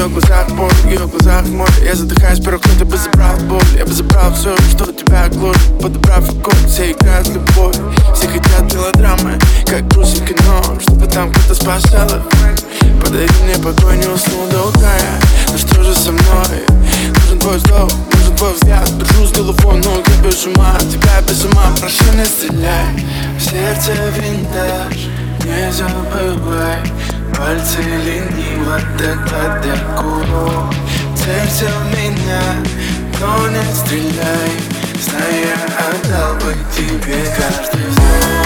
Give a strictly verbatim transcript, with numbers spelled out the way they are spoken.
ее глазах боль, в ее глазах море. Я задыхаюсь, pero кто-то бы забрал боль. Я бы забрал все, что тебя гложет. Подобрав аккорд, все играют в любовь. Все хотят мелодрамы, как грустит кино, чтобы там кто-то спасал их. Подари мне покой, не усну до утра я. Ну что же со мной? Нужен твой вздох, нужен твой взгляд. Держу с головой, но я без ума. Тебя без ума, прошу не стреляй. В сердце винтаж, не забывай. Пальцы лениво так далеко. Целься в меня, но не стреляй. Зная, отдал бы тебе каждый взгляд.